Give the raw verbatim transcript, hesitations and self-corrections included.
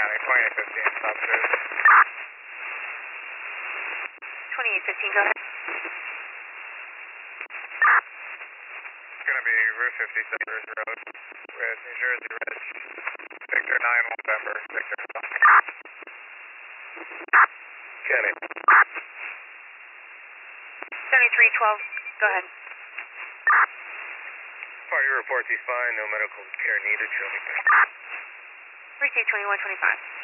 County, twenty-eight fifteen, stop service. twenty-eight fifteen, go ahead. It's going to be Route fifty Cypress Road with New Jersey Ridge, Victor nine November, Victor. County. seventy-three twelve, go ahead. Party reports he's fine, no medical care needed, show me. Receive twenty-one twenty-five.